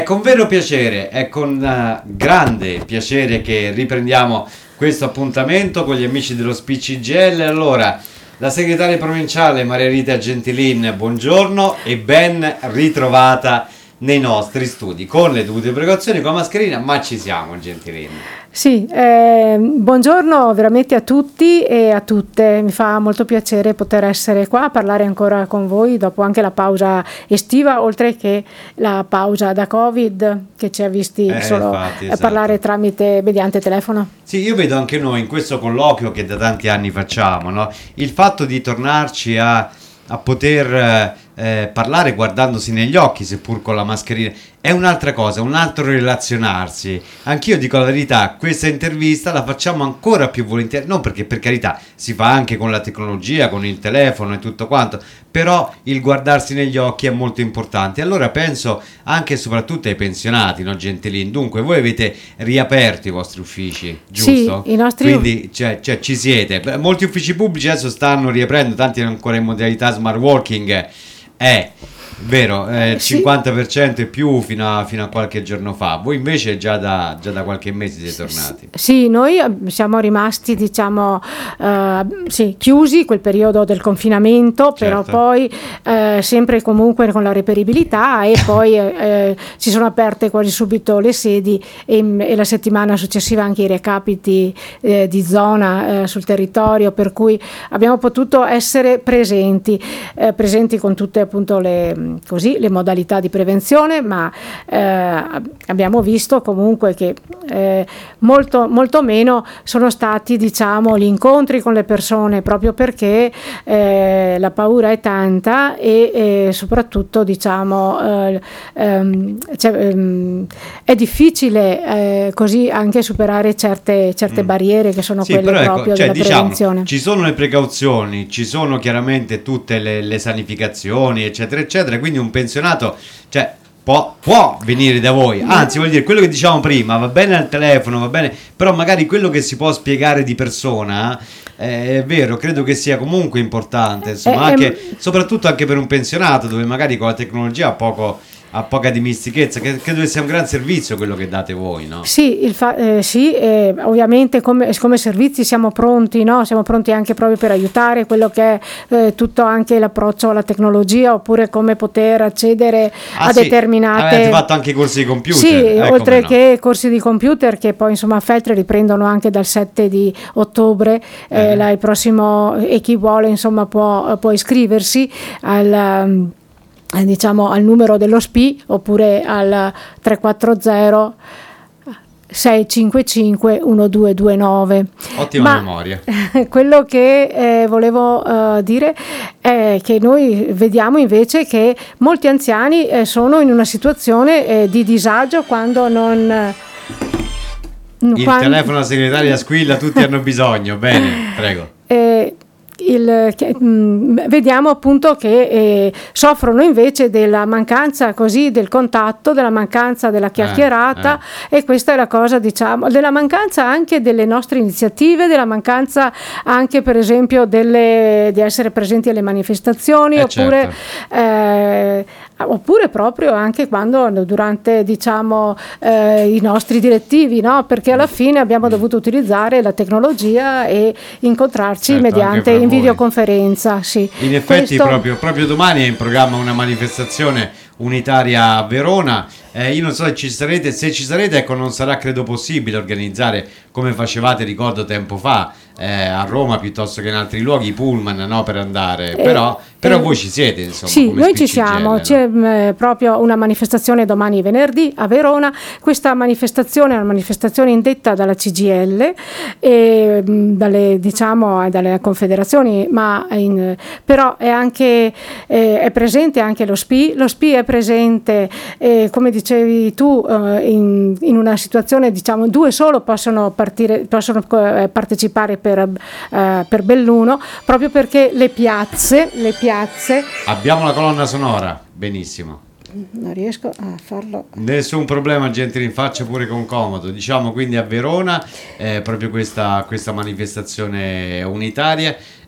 È con vero piacere, è con grande piacere che riprendiamo questo appuntamento con gli amici dello SPI-CGIL. Allora, la segretaria provinciale Maria Rita Gentilin, buongiorno e ben ritrovata nei nostri studi, con le dovute precauzioni, con la mascherina, ma ci siamo, Gentilin. Sì, buongiorno veramente a tutti e a tutte, mi fa molto piacere poter essere qua a parlare ancora con voi dopo anche la pausa estiva, oltre che la pausa da Covid che ci ha visti solo infatti, esatto. Parlare mediante telefono. Sì, io vedo anche noi in questo colloquio che da tanti anni facciamo, no? Il fatto di tornarci a poter parlare guardandosi negli occhi, seppur con la mascherina, è un'altra cosa, un altro relazionarsi. Anch'io dico la verità, questa intervista la facciamo ancora più volentieri, non perché, per carità, si fa anche con la tecnologia, con il telefono e tutto quanto, però il guardarsi negli occhi è molto importante. Allora penso anche e soprattutto ai pensionati, no, Gentilin? Dunque voi avete riaperto i vostri uffici, giusto? Sì, i nostri. Quindi cioè, ci siete. Molti uffici pubblici adesso stanno riaprendo, tanti ancora in modalità smart working. Vero, Sì. 50% e più fino a qualche giorno fa. Voi invece già da qualche mese siete tornati. Sì, noi siamo rimasti, diciamo, chiusi quel periodo del confinamento, però Certo. poi sempre comunque con la reperibilità e poi si sono aperte quasi subito le sedi e la settimana successiva anche i recapiti di zona sul territorio, per cui abbiamo potuto essere presenti con tutte appunto le modalità di prevenzione, ma abbiamo visto comunque che molto, molto meno sono stati, diciamo, gli incontri con le persone, proprio perché la paura è tanta e soprattutto, diciamo, è difficile così anche superare certe barriere che sono quelle però proprio cioè, della prevenzione. ci sono le precauzioni, ci sono chiaramente tutte le sanificazioni, eccetera, eccetera, quindi un pensionato, cioè, può venire da voi, anzi, vuol dire, quello che diciamo prima, va bene al telefono, va bene, però magari quello che si può spiegare di persona, è vero, credo che sia comunque importante, insomma, soprattutto anche per un pensionato, dove magari con la tecnologia ha poca dimistichezza, che credo che sia un gran servizio quello che date voi, no? Sì, ovviamente come servizi siamo pronti, no? Siamo pronti anche proprio per aiutare quello che è tutto anche l'approccio alla tecnologia, oppure come poter accedere a determinate. Avete fatto anche corsi di computer? Sì, oltre che corsi di computer che poi insomma a Feltre riprendono anche dal 7 di ottobre, il prossimo, e chi vuole insomma può iscriversi diciamo al numero dello SPI oppure al 340 655 1229. Ottima memoria. Quello che volevo dire è che noi vediamo invece che molti anziani sono in una situazione di disagio quando non telefono alla segretaria squilla, tutti hanno bisogno. Bene, prego. Vediamo appunto che soffrono invece della mancanza del contatto, della mancanza della chiacchierata, e questa è la cosa, diciamo, della mancanza anche delle nostre iniziative, della mancanza anche per esempio di essere presenti alle manifestazioni, oppure oppure proprio anche quando durante, diciamo, i nostri direttivi, no? Perché alla fine abbiamo dovuto utilizzare la tecnologia e incontrarci mediante in videoconferenza. Sì. In effetti proprio domani è in programma una manifestazione unitaria a Verona. Io non so se ci sarete, ecco, non sarà credo possibile organizzare come facevate, ricordo tempo fa, a Roma piuttosto che in altri luoghi, i pullman, no, per andare, però voi ci siete, insomma. Sì, come noi ci SPI-CGIL, siamo, no? c'è proprio una manifestazione domani venerdì a Verona. Questa manifestazione è una manifestazione indetta dalla CGIL e dalle confederazioni, ma però è presente anche lo SPI. Lo SPI è presente, come dicevi tu, in una situazione, diciamo, 2 solo possono partecipare per Belluno, proprio perché le piazze. Abbiamo la colonna sonora, benissimo. Non riesco a farlo. Nessun problema, gente, in faccia pure con comodo. Diciamo quindi a Verona proprio questa manifestazione unitaria.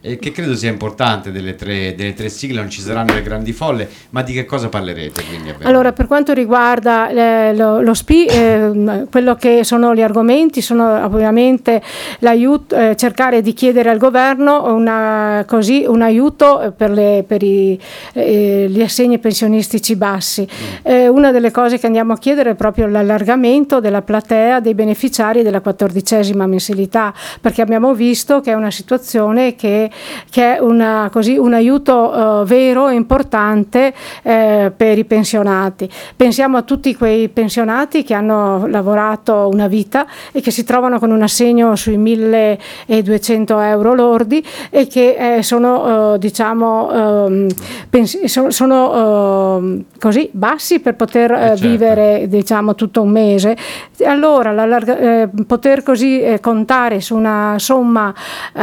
che credo sia importante delle tre sigle. Non ci saranno le grandi folle, ma di che cosa parlerete? Quindi, allora, per quanto riguarda lo SPI, quello che sono gli argomenti sono ovviamente l'aiuto, cercare di chiedere al governo un aiuto per gli assegni pensionistici bassi. Una delle cose che andiamo a chiedere è proprio l'allargamento della platea dei beneficiari della 14ª mensilità, perché abbiamo visto che è una situazione che è un aiuto vero e importante per i pensionati. Pensiamo a tutti quei pensionati che hanno lavorato una vita e che si trovano con un assegno sui 1.200 euro lordi e che sono così bassi per poter certo. vivere tutto un mese. Allora poter così contare su una somma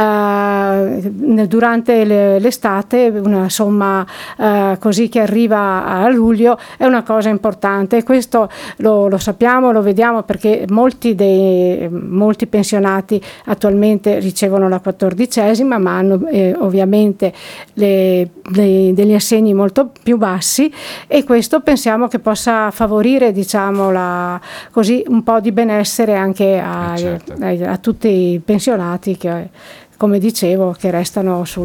durante l'estate, una somma così che arriva a luglio, è una cosa importante, e questo lo sappiamo, lo vediamo, perché molti pensionati attualmente ricevono la 14ª, ma hanno ovviamente degli assegni molto più bassi, e questo pensiamo che possa favorire così un po' di benessere anche a tutti i pensionati che, come dicevo, che restano sui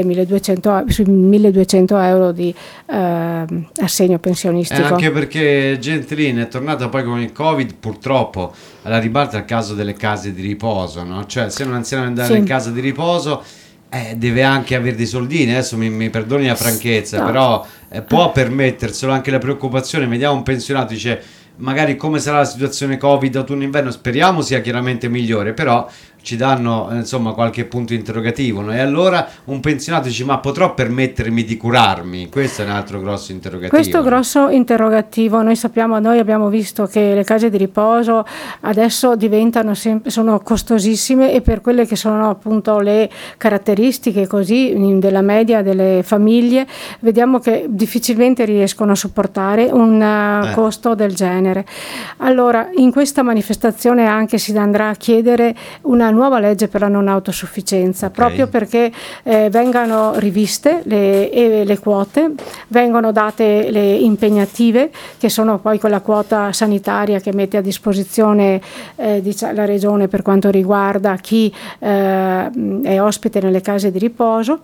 1.200 euro di assegno pensionistico. Anche perché Gentilini è tornata poi con il Covid, purtroppo alla ribalta il caso delle case di riposo, no? Cioè, se un anziano andare in casa di riposo deve anche avere dei soldini. Adesso mi perdoni la franchezza, no, però può permetterselo. Anche la preoccupazione, vediamo un pensionato, dice magari come sarà la situazione Covid autunno-inverno, speriamo sia chiaramente migliore, però ci danno insomma qualche punto interrogativo, no? E allora un pensionato dice: ma potrò permettermi di curarmi? Questo è un altro grosso interrogativo. Questo grosso interrogativo, noi abbiamo visto che le case di riposo adesso sono costosissime, e per quelle che sono appunto le caratteristiche così della media delle famiglie, vediamo che difficilmente riescono a supportare un costo del genere. Allora, in questa manifestazione anche si andrà a chiedere una nuova legge per la non autosufficienza, proprio perché vengano riviste le quote, vengono date le impegnative, che sono poi quella quota sanitaria che mette a disposizione la Regione per quanto riguarda chi è ospite nelle case di riposo,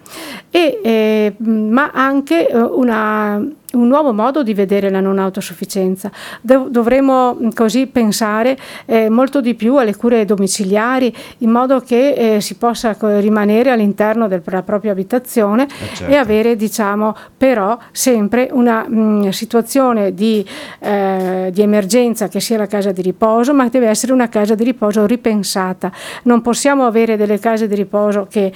ma anche un nuovo modo di vedere la non autosufficienza. Dovremo così pensare molto di più alle cure domiciliari, in modo che si possa rimanere all'interno della propria abitazione, e avere però sempre una situazione di emergenza, che sia la casa di riposo, ma deve essere una casa di riposo ripensata. Non possiamo avere delle case di riposo che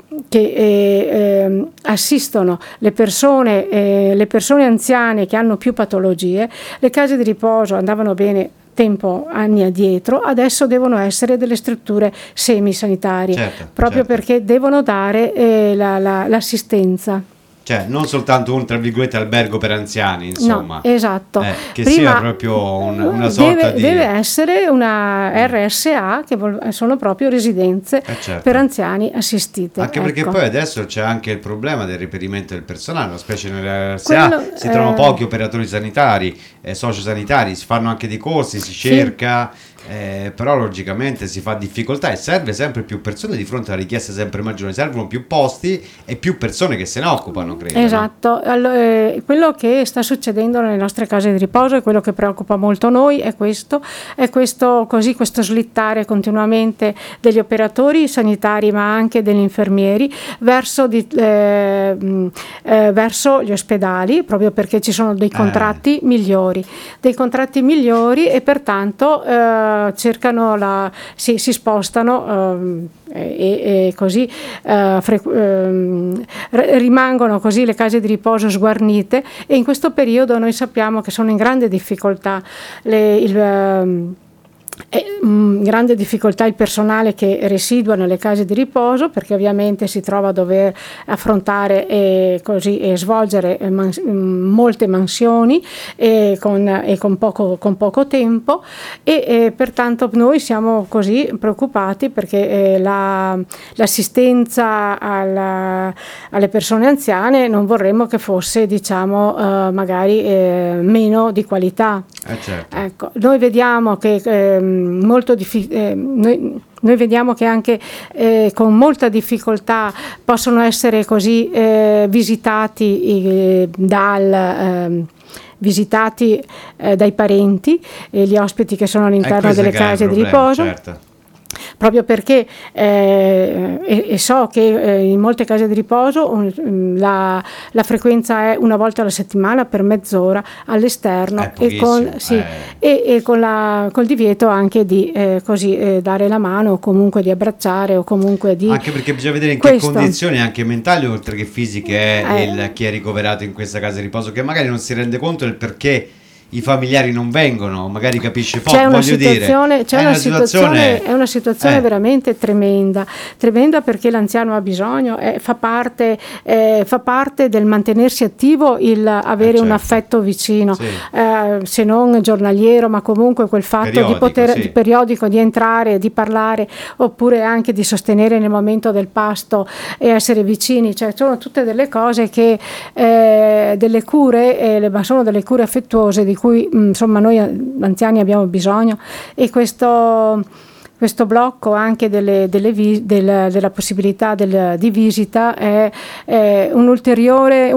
assistono le persone anziane che hanno più patologie. Le case di riposo andavano bene anni addietro, adesso devono essere delle strutture semisanitarie, perché devono dare l'assistenza. Cioè, non soltanto un, tra virgolette, albergo per anziani, insomma. No, esatto. Che sia proprio una sorta deve essere una RSA, che sono proprio residenze per anziani assistite. Anche perché poi adesso c'è anche il problema del reperimento del personale, specie nelle RSA si trovano pochi operatori sanitari, sociosanitari, si fanno anche dei corsi, si cerca... però logicamente si fa difficoltà, e serve sempre più persone di fronte alla richiesta sempre maggiore, servono più posti e più persone che se ne occupano, credo. Esatto, no? Quello che sta succedendo nelle nostre case di riposo, e quello che preoccupa molto noi, è questo slittare continuamente degli operatori sanitari, ma anche degli infermieri verso gli ospedali, proprio perché ci sono dei contratti migliori, e pertanto si spostano e così rimangono così le case di riposo sguarnite, e in questo periodo noi sappiamo che sono in grande difficoltà grande difficoltà il personale che residua nelle case di riposo, perché ovviamente si trova a dover affrontare e svolgere molte mansioni con poco tempo, e pertanto noi siamo così preoccupati perché l'assistenza alle persone anziane non vorremmo che fosse, diciamo, magari meno di qualità. Certo. Ecco, noi vediamo che noi vediamo che anche con molta difficoltà possono essere così visitati dai parenti, gli ospiti che sono all'interno delle case di riposo. Certo. Proprio perché so che in molte case di riposo la frequenza è una volta alla settimana per mezz'ora all'esterno, e col divieto anche di dare la mano, o comunque di abbracciare, o comunque di... Anche perché bisogna vedere in che condizioni anche mentali oltre che fisiche è chi è ricoverato in questa casa di riposo, che magari non si rende conto del perché i familiari non vengono, magari capisce poco. È una situazione veramente tremenda perché l'anziano ha bisogno, fa parte del mantenersi attivo, il avere un affetto vicino, se non giornaliero, ma comunque quel fatto di periodico, di entrare, di parlare, oppure anche di sostenere nel momento del pasto e essere vicini, cioè sono tutte delle cose che delle cure, ma sono delle cure affettuose di cui insomma noi anziani abbiamo bisogno, e questo blocco anche della possibilità di visita è un ulteriore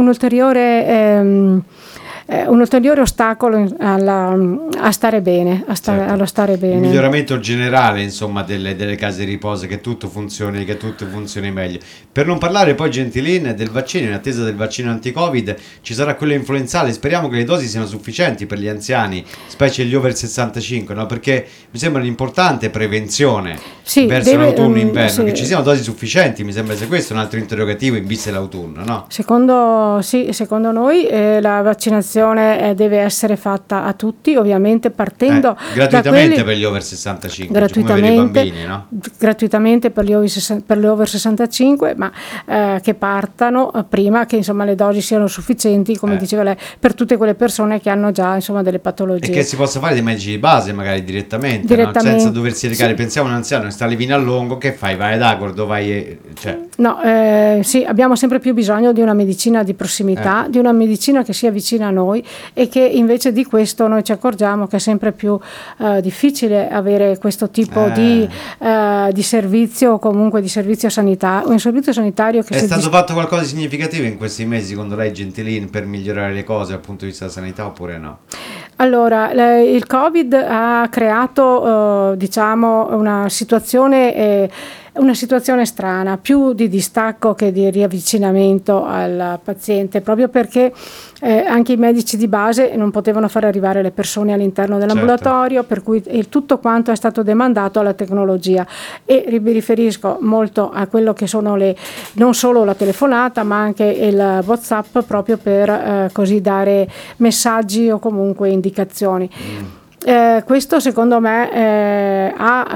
ostacolo a stare bene, allo stare bene. Il miglioramento generale, insomma, delle case di riposo, che tutto funzioni meglio. Per non parlare poi, Gentilin, del vaccino. In attesa del vaccino anti-Covid ci sarà quello influenzale. Speriamo che le dosi siano sufficienti per gli anziani, specie gli over 65, no? Perché mi sembra un'importante prevenzione verso l'autunno e inverno, che ci siano dosi sufficienti. Mi sembra sia questo un altro interrogativo in vista dell'autunno, no? Secondo noi la vaccinazione deve essere fatta a tutti, ovviamente partendo gratuitamente per gli over 65, gratuitamente, come per i bambini, no? Gratuitamente per gli over 65, ma che partano prima che, insomma, le dosi siano sufficienti, come diceva lei, per tutte quelle persone che hanno già, insomma, delle patologie, e che si possa fare dei medici di base magari direttamente. No? Senza doversi recare. Pensiamo a un anziano che sta lì a Longo, che fai? Vai ad Agordo, vai abbiamo sempre più bisogno di una medicina di prossimità, di una medicina che sia vicina a noi, e che invece di questo noi ci accorgiamo che è sempre più difficile avere questo tipo di servizio, o comunque di servizio sanitario, un servizio sanitario che è stato fatto qualcosa di significativo in questi mesi, secondo lei, Gentilin, per migliorare le cose dal punto di vista della sanità, oppure no? Allora, il Covid ha creato una situazione strana, più di distacco che di riavvicinamento al paziente, proprio perché anche i medici di base non potevano far arrivare le persone all'interno dell'ambulatorio, per cui tutto quanto è stato demandato alla tecnologia, e mi riferisco molto a quello che sono non solo la telefonata, ma anche il WhatsApp, proprio per così dare messaggi o comunque indicazioni. Questo secondo me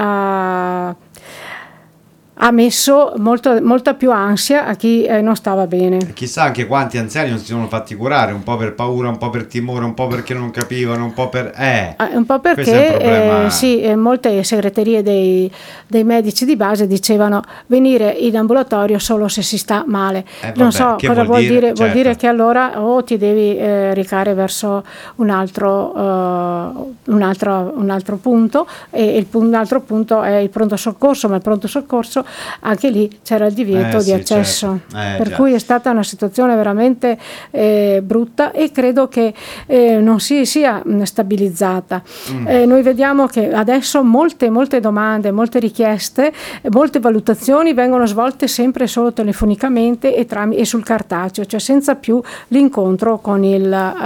ha messo molta più ansia a chi non stava bene. Chissà anche quanti anziani non si sono fatti curare, un po' per paura, un po' per timore, un po' perché non capivano, un po' perché molte segreterie dei medici di base dicevano venire in ambulatorio solo se si sta male. Non so cosa vuol dire. Certo. Vuol dire che allora o ti devi recare verso un altro punto, e un altro punto è il pronto soccorso, ma il pronto soccorso anche lì c'era il divieto di accesso, per cui è stata una situazione veramente brutta, e credo che non si sia stabilizzata. Noi vediamo che adesso molte domande, molte richieste, molte valutazioni vengono svolte sempre solo telefonicamente e sul cartaceo, cioè senza più l'incontro con il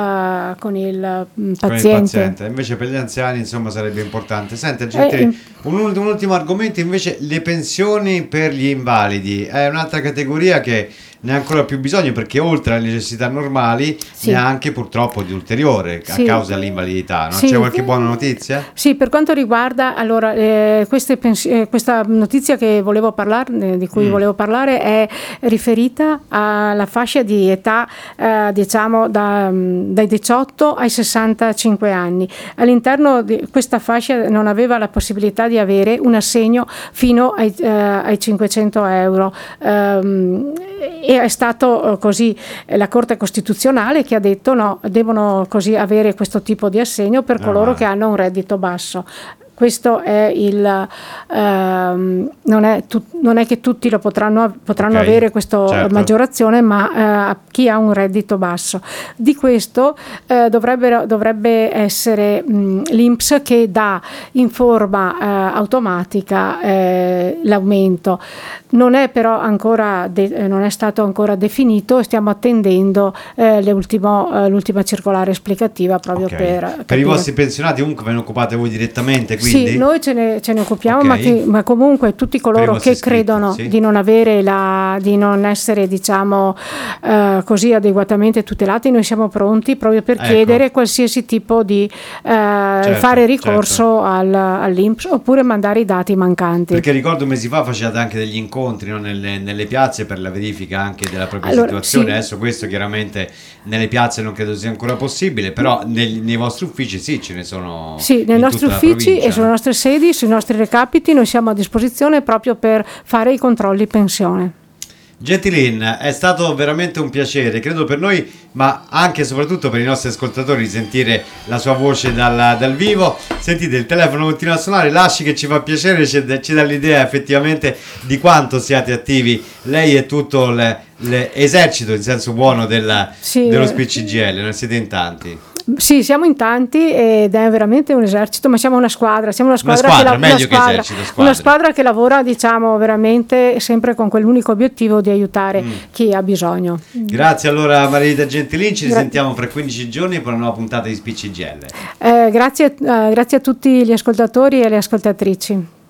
paziente. Invece per gli anziani, insomma, sarebbe importante. Senta, un ultimo argomento, invece, le pensioni per gli invalidi è un'altra categoria che ne ha ancora più bisogno, perché oltre alle necessità normali ne ha anche purtroppo di ulteriore a causa dell'invalidità. Non c'è qualche buona notizia? Sì, per quanto riguarda questa notizia che volevo parlare, di cui volevo parlare, è riferita alla fascia di età diciamo dai 18 ai 65 anni. All'interno di questa fascia non aveva la possibilità di avere un assegno fino ai 500 euro. E è stato così la Corte Costituzionale che ha detto no, devono così avere questo tipo di assegno per coloro che hanno un reddito basso. Questo è non è che tutti lo potranno avere questa maggiorazione, ma a chi ha un reddito basso. Di questo dovrebbe essere l'INPS che dà in forma automatica l'aumento. Non è però ancora non è stato ancora definito, e stiamo attendendo l'ultima circolare esplicativa proprio per i vostri pensionati. Comunque ve ne occupate voi direttamente, quindi? Sì, noi ce ne occupiamo, ma comunque tutti coloro che credono di non avere di non essere diciamo così adeguatamente tutelati, noi siamo pronti proprio per chiedere qualsiasi tipo di fare ricorso all'INPS oppure mandare i dati mancanti. Perché ricordo mesi fa facevate anche degli incontri, no, nelle piazze per la verifica anche della propria situazione. Adesso questo chiaramente nelle piazze non credo sia ancora possibile, però nei vostri uffici ce ne sono. Sì, nei nostri uffici e sulle nostre sedi, sui nostri recapiti noi siamo a disposizione proprio per fare i controlli pensione. Gentilin, è stato veramente un piacere, credo per noi, ma anche e soprattutto per i nostri ascoltatori, di sentire la sua voce dal vivo. Sentite, il telefono continua a suonare, lasci che ci fa piacere, ci dà l'idea effettivamente di quanto siate attivi lei e tutto l'esercito, in senso buono dello Speech CGIL, ne siete in tanti. Sì, siamo in tanti ed è veramente un esercito, ma siamo una squadra che lavora diciamo veramente sempre con quell'unico obiettivo di aiutare chi ha bisogno. Grazie allora Margherita Gentilin, ci risentiamo fra 15 giorni per una nuova puntata di Speech CGIL. Grazie a tutti gli ascoltatori e le ascoltatrici.